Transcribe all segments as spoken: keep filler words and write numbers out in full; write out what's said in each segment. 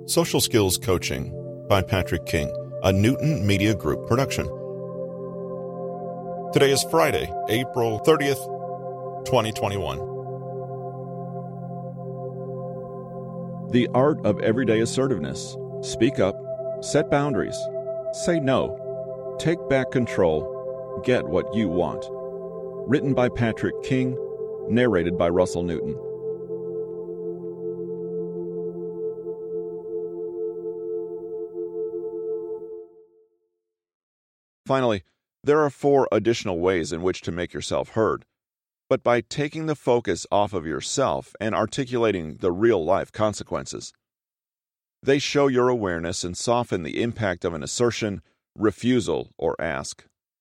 Social Skills Coaching by Patrick King, a Newton Media Group production. Today is Friday, April thirtieth, twenty twenty-one. The art of everyday assertiveness. Speak up, set boundaries, say no, take back control, get what you want. Written by Patrick King, narrated by Russell Newton. Finally, there are four additional ways in which to make yourself heard. But by taking the focus off of yourself and articulating the real-life consequences. They show your awareness and soften the impact of an assertion, refusal, or ask.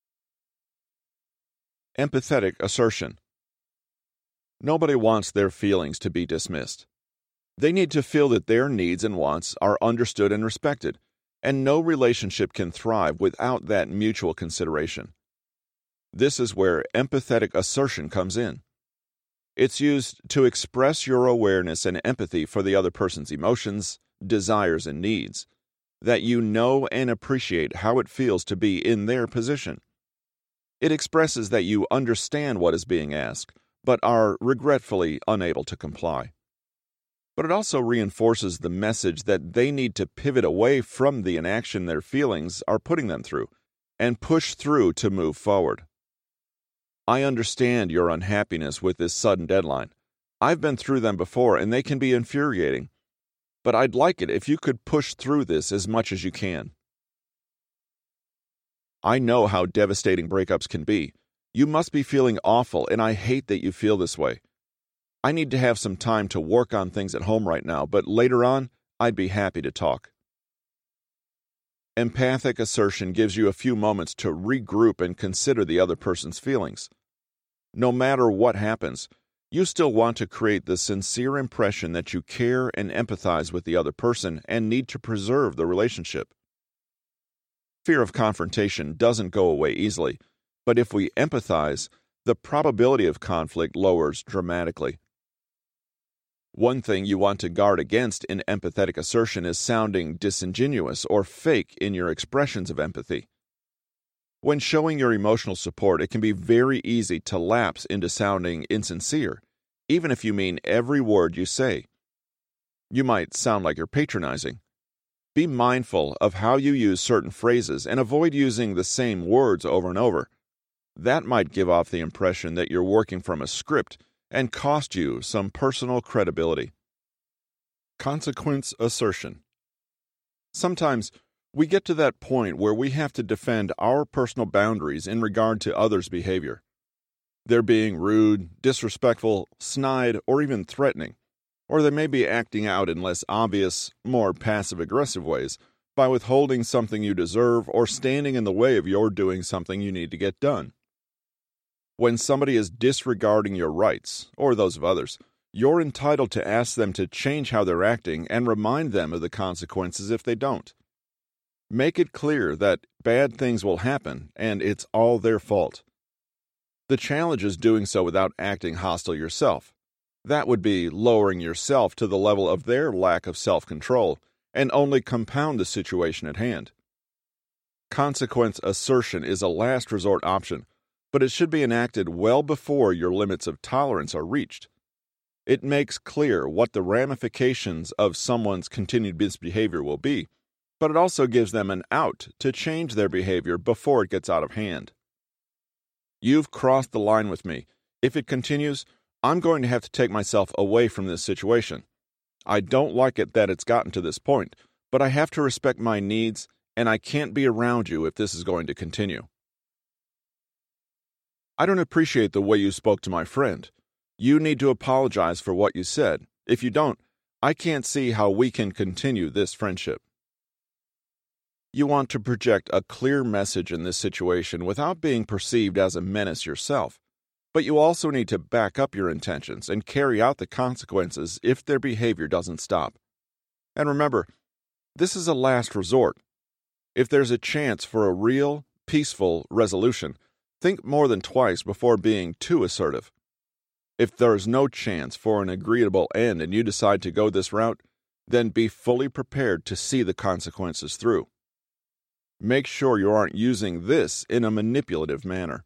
Empathetic assertion. Nobody wants their feelings to be dismissed. They need to feel that their needs and wants are understood and respected, and no relationship can thrive without that mutual consideration. This is where empathetic assertion comes in. It's used to express your awareness and empathy for the other person's emotions, desires, and needs, that you know and appreciate how it feels to be in their position. It expresses that you understand what is being asked, but are regretfully unable to comply. But it also reinforces the message that they need to pivot away from the inaction their feelings are putting them through, and push through to move forward. I understand your unhappiness with this sudden deadline. I've been through them before, and they can be infuriating. But I'd like it if you could push through this as much as you can. I know how devastating breakups can be. You must be feeling awful, and I hate that you feel this way. I need to have some time to work on things at home right now, but later on, I'd be happy to talk. Empathic assertion gives you a few moments to regroup and consider the other person's feelings. No matter what happens, you still want to create the sincere impression that you care and empathize with the other person and need to preserve the relationship. Fear of confrontation doesn't go away easily, but if we empathize, the probability of conflict lowers dramatically. One thing you want to guard against in empathetic assertion is sounding disingenuous or fake in your expressions of empathy. When showing your emotional support, it can be very easy to lapse into sounding insincere, even if you mean every word you say. You might sound like you're patronizing. Be mindful of how you use certain phrases and avoid using the same words over and over. That might give off the impression that you're working from a script and cost you some personal credibility. Consequence assertion. Sometimes we get to that point where we have to defend our personal boundaries in regard to others' behavior. They're being rude, disrespectful, snide, or even threatening, or they may be acting out in less obvious, more passive-aggressive ways by withholding something you deserve or standing in the way of your doing something you need to get done. When somebody is disregarding your rights, or those of others, you're entitled to ask them to change how they're acting and remind them of the consequences if they don't. Make it clear that bad things will happen and it's all their fault. The challenge is doing so without acting hostile yourself. That would be lowering yourself to the level of their lack of self-control and only compound the situation at hand. Consequence assertion is a last resort option, but it should be enacted well before your limits of tolerance are reached. It makes clear what the ramifications of someone's continued misbehavior will be, but it also gives them an out to change their behavior before it gets out of hand. You've crossed the line with me. If it continues, I'm going to have to take myself away from this situation. I don't like it that it's gotten to this point, but I have to respect my needs, and I can't be around you if this is going to continue. I don't appreciate the way you spoke to my friend. You need to apologize for what you said. If you don't, I can't see how we can continue this friendship. You want to project a clear message in this situation without being perceived as a menace yourself, but you also need to back up your intentions and carry out the consequences if their behavior doesn't stop. And remember, this is a last resort. If there's a chance for a real, peaceful resolution, think more than twice before being too assertive. If there is no chance for an agreeable end and you decide to go this route, then be fully prepared to see the consequences through. Make sure you aren't using this in a manipulative manner.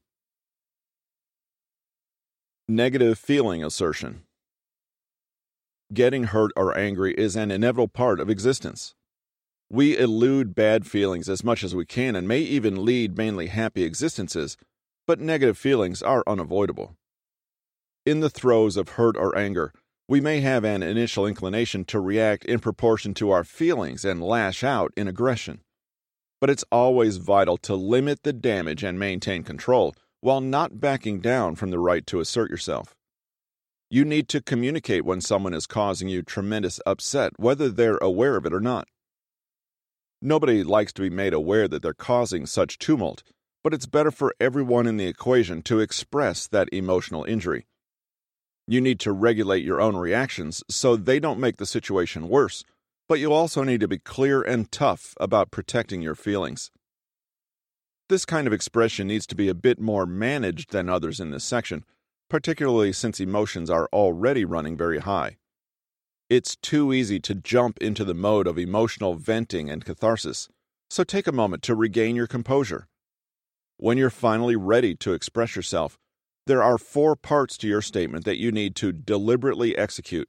Negative feeling assertion. Getting hurt or angry is an inevitable part of existence. We elude bad feelings as much as we can and may even lead mainly happy existences, but negative feelings are unavoidable. In the throes of hurt or anger, we may have an initial inclination to react in proportion to our feelings and lash out in aggression. But it's always vital to limit the damage and maintain control while not backing down from the right to assert yourself. You need to communicate when someone is causing you tremendous upset, whether they're aware of it or not. Nobody likes to be made aware that they're causing such tumult, but it's better for everyone in the equation to express that emotional injury. You need to regulate your own reactions so they don't make the situation worse, but you also need to be clear and tough about protecting your feelings. This kind of expression needs to be a bit more managed than others in this section, particularly since emotions are already running very high. It's too easy to jump into the mode of emotional venting and catharsis, so take a moment to regain your composure. When you're finally ready to express yourself, there are four parts to your statement that you need to deliberately execute.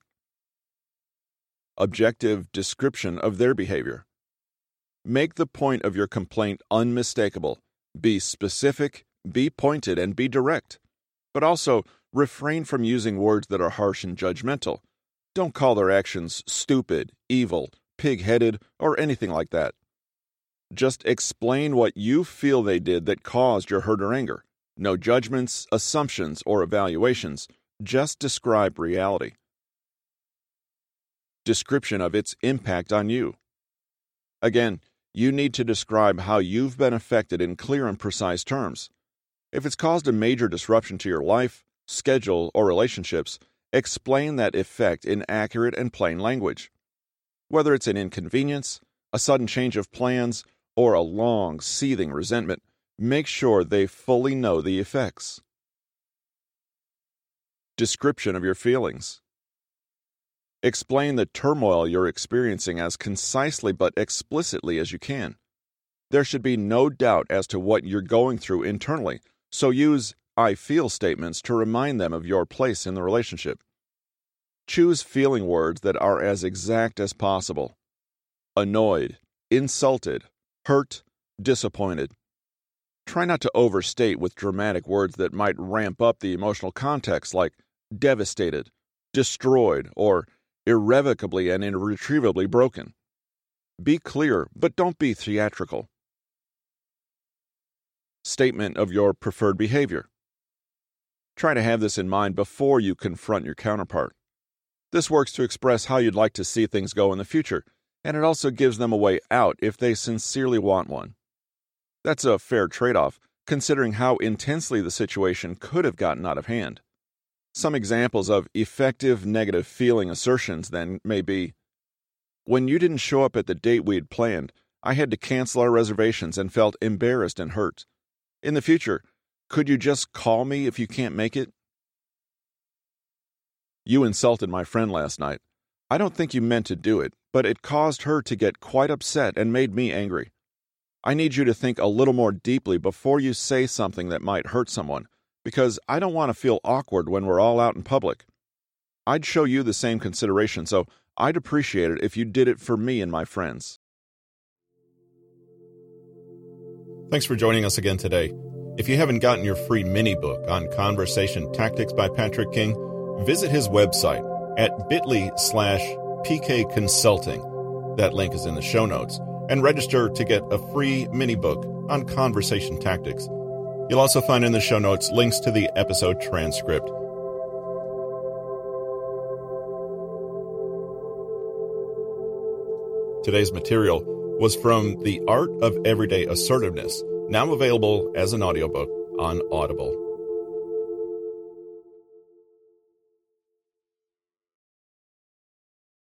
Objective description of their behavior. Make the point of your complaint unmistakable. Be specific, be pointed, and be direct. But also, refrain from using words that are harsh and judgmental. Don't call their actions stupid, evil, pig-headed, or anything like that. Just explain what you feel they did that caused your hurt or anger. No judgments, assumptions, or evaluations. Just describe reality. Description of its impact on you. Again, you need to describe how you've been affected in clear and precise terms. If it's caused a major disruption to your life, schedule, or relationships, explain that effect in accurate and plain language. Whether it's an inconvenience, a sudden change of plans, or a long, seething resentment, make sure they fully know the effects. Description of your feelings. Explain the turmoil you're experiencing as concisely but explicitly as you can. There should be no doubt as to what you're going through internally, so use I feel statements to remind them of your place in the relationship. Choose feeling words that are as exact as possible. Annoyed, insulted, hurt, disappointed. Try not to overstate with dramatic words that might ramp up the emotional context like devastated, destroyed, or irrevocably and irretrievably broken. Be clear, but don't be theatrical. Statement of your preferred behavior. Try to have this in mind before you confront your counterpart. This works to express how you'd like to see things go in the future, and it also gives them a way out if they sincerely want one. That's a fair trade-off, considering how intensely the situation could have gotten out of hand. Some examples of effective negative feeling assertions, then, may be, when you didn't show up at the date we had planned, I had to cancel our reservations and felt embarrassed and hurt. In the future, could you just call me if you can't make it? You insulted my friend last night. I don't think you meant to do it, but it caused her to get quite upset and made me angry. I need you to think a little more deeply before you say something that might hurt someone, because I don't want to feel awkward when we're all out in public. I'd show you the same consideration, so I'd appreciate it if you did it for me and my friends. Thanks for joining us again today. If you haven't gotten your free mini-book on Conversation Tactics by Patrick King, visit his website at bit.ly slash PK Consulting. That link is in the show notes. And register to get a free mini-book on conversation tactics. You'll also find in the show notes links to the episode transcript. Today's material was from The Art of Everyday Assertiveness, now available as an audiobook on Audible.